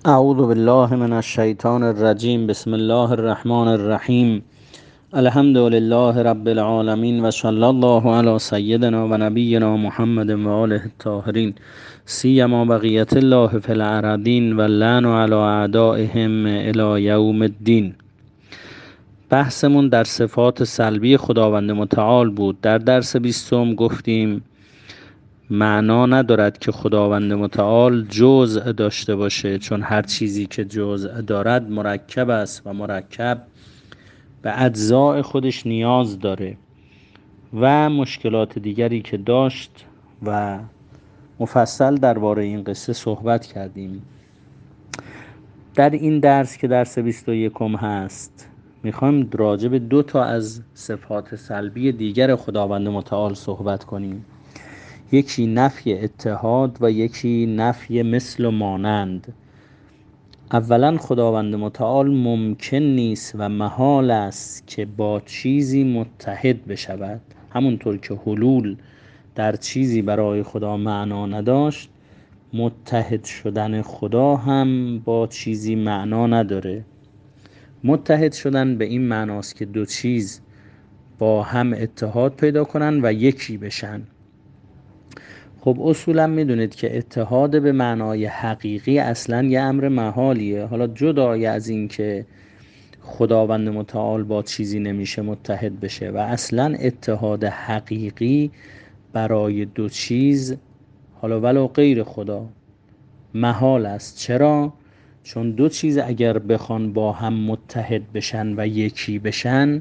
اعوذ بالله من الشیطان الرجیم. بسم الله الرحمن الرحیم. الحمد لله رب العالمین و صلی الله علی سیدنا و نبینا محمد و آله الطاهرین سیما بقیت الله فی الارضین و اللعن علی اعدائهم الی یوم الدین. بحثمون در صفات سلبی خداوند متعال بود. در درس 20 گفتیم معنا ندارد که خداوند متعال جزء داشته باشه، چون هر چیزی که جزء دارد مرکب است و مرکب به اجزاء خودش نیاز داره و مشکلات دیگری که داشت و مفصل درباره این قصه صحبت کردیم. در این درس که درس 21 هست میخوایم راجع به 2 تا از صفات سلبی دیگر خداوند متعال صحبت کنیم. یکی نفی اتحاد و یکی نفی مثل و مانند. اولا خداوند متعال ممکن نیست و محال است که با چیزی متحد بشود. همونطور که حلول در چیزی برای خدا معنا نداشت، متحد شدن خدا هم با چیزی معنا نداره. متحد شدن به این معناست که 2 چیز با هم اتحاد پیدا کنن و یکی بشن. خب اصولا میدونید که اتحاد به معنای حقیقی اصلا یه امر محالیه. حالا جدای از این که خداوند متعال با چیزی نمیشه متحد بشه و اصلا اتحاد حقیقی برای 2 چیز، حالا ولو غیر خدا، محال است. چرا؟ چون 2 چیز اگر بخوان با هم متحد بشن و یکی بشن،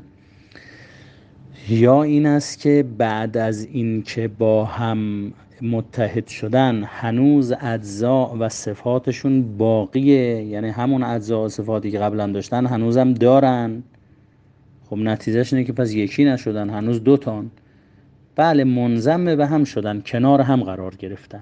یا این است که بعد از این که با هم متحد شدن هنوز اجزا و صفاتشون باقیه، یعنی همون اجزا و صفاتی که قبلا داشتن هنوزم دارن. خب نتیجهش اینه که پس یکی نشدن، هنوز 2 تان. بله، منضم به هم شدن، کنار هم قرار گرفتن.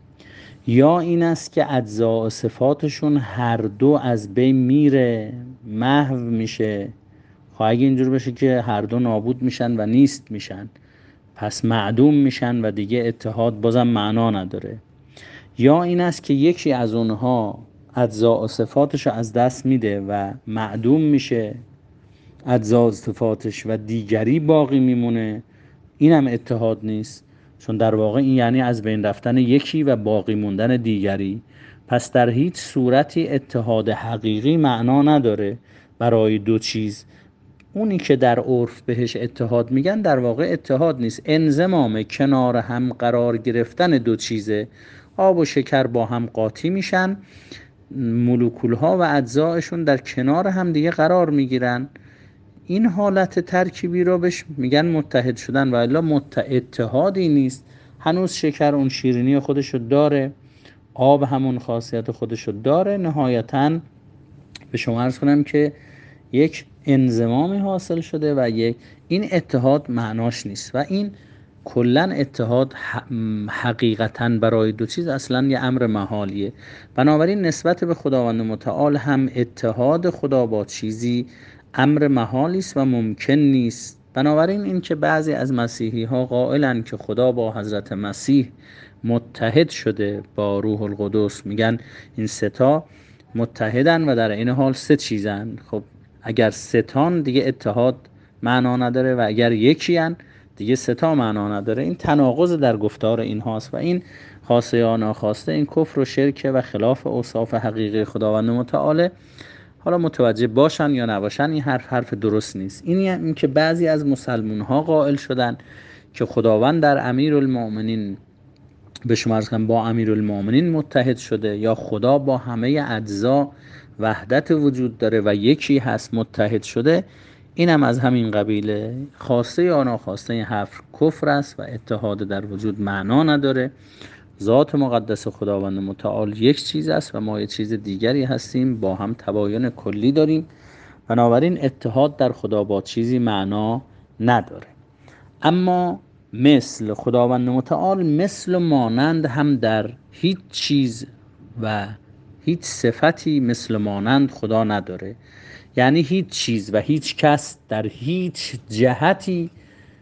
یا این است که اجزا و صفاتشون هر 2 از بین میره، محو میشه. خب اگه اینجور بشه که هر 2 نابود میشن و نیست میشن، پس معدوم میشن و دیگه اتحاد بازم معنا نداره. یا این است که یکی از اونها اجزا و صفاتش رو از دست میده و معدوم میشه اجزا و صفاتش و دیگری باقی میمونه، اینم اتحاد نیست، چون در واقع این یعنی از بین رفتن یکی و باقی موندن دیگری. پس در هیچ صورتی اتحاد حقیقی معنا نداره برای 2 چیز. اونی که در عرف بهش اتحاد میگن در واقع اتحاد نیست، انضمام، کنار هم قرار گرفتن 2 چیزه. آب و شکر با هم قاطی میشن، مولکول ها و اجزایشون در کنار هم دیگه قرار میگیرن. این حالت ترکیبی رو بهش میگن متحد شدن، و الا اتحادی نیست. هنوز شکر اون شیرینی خودشو داره، آب همون خاصیت خودشو داره. نهایتاً به شما عرض کنم که یک انضمامی حاصل شده و این اتحاد معناش نیست و این کلن اتحاد حقیقتاً برای 2 چیز اصلا یه امر محالیه. بنابراین نسبت به خداوند متعال هم اتحاد خدا با چیزی امر محالی است و ممکن نیست. بنابراین این که بعضی از مسیحی ها قائلن که خدا با حضرت مسیح متحد شده با روح القدس، میگن این 3 تا متحدن و در این حال 3 چیزن. خب اگر 3 تان دیگه اتحاد معنا نداره و اگر یکیان دیگه 3 تا معنا نداره. این تناقض در گفتار این هاست و این خاصه یا ناخواسته این کفر و شرک و خلاف اوصاف حقیقی خداوند متعاله. حالا متوجه باشن یا نباشن این حرف درست نیست. این که بعضی از مسلمون ها قائل شدن که خداوند در امیرالمؤمنین به شما عرض کنم با امیرالمؤمنین متحد شده، یا خدا با همه اجزا وحدت وجود داره و یکی هست متحد شده، اینم از همین قبیله. خواسته یا ناخواسته این حرف کفر است و اتحاد در وجود معنا نداره. ذات مقدس خداوند متعال یک چیز است و ما یک چیز دیگری هستیم، با هم تباین کلی داریم. بنابراین اتحاد در خدا با چیزی معنا نداره. اما مثل خداوند متعال، مثل و مانند هم در هیچ چیز و هیچ صفتی مثل مانند خدا نداره. یعنی هیچ چیز و هیچ کس در هیچ جهتی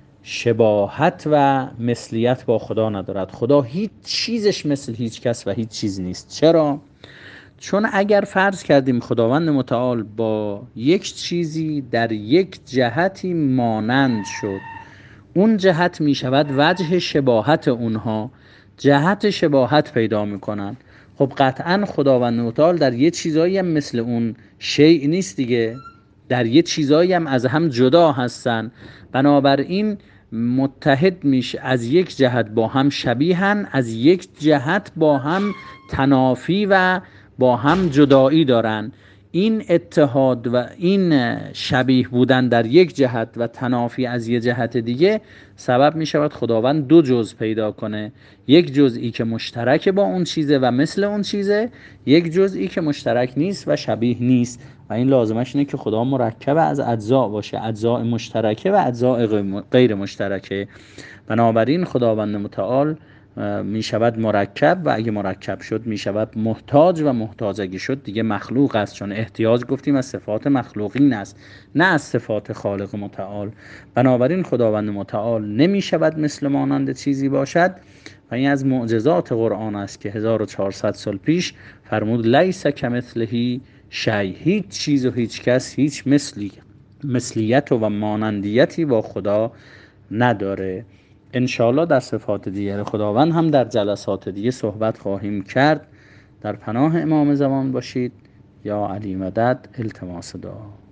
شباهت و مثلیت با خدا ندارد. خدا هیچ چیزش مثل هیچ کس و هیچ چیز نیست. چرا؟ چون اگر فرض کردیم خداوند متعال با یک چیزی در یک جهتی مانند شد، اون جهت می شود وجه شباهت اونها، جهت شباهت پیدا می کنن. خب قطعا خداوند متعال در یه چیزایی هم مثل اون شیء نیست دیگه، در یه چیزایی هم از هم جدا هستن. بنابراین متحد میشه، از یک جهت با هم شبیهن، از یک جهت با هم تنافی و با هم جدایی دارن. این اتحاد و این شبیه بودن در یک جهت و تنافی از یک جهت دیگه سبب می شود خداوند دو جزء پیدا کنه، یک جزئی که مشترک با اون چیزه و مثل اون چیزه، یک جزئی که مشترک نیست و شبیه نیست. و این لازمش اینه که خدا مرکب از اجزا باشه، اجزاء مشترکه و اجزاء غیر مشترکه. بنابراین خداوند متعال می شود مرکب و اگه مرکب شد می شود محتاج و محتاج اگه شد دیگه مخلوق است، چون احتیاج گفتیم از صفات مخلوقین است نه از صفات خالق متعال. بنابراین خداوند متعال نمی شود مثل مانند چیزی باشد و این از معجزات قرآن است که 1400 سال پیش فرمود لیس کمثله شیء، هیچ چیز و هیچ کس هیچ مثلیت و مانندیتی با خدا نداره. انشاءالله در صفات دیگر خداوند هم در جلسات دیگه صحبت خواهیم کرد. در پناه امام زمان باشید. یا علی مدد. التماس دعا.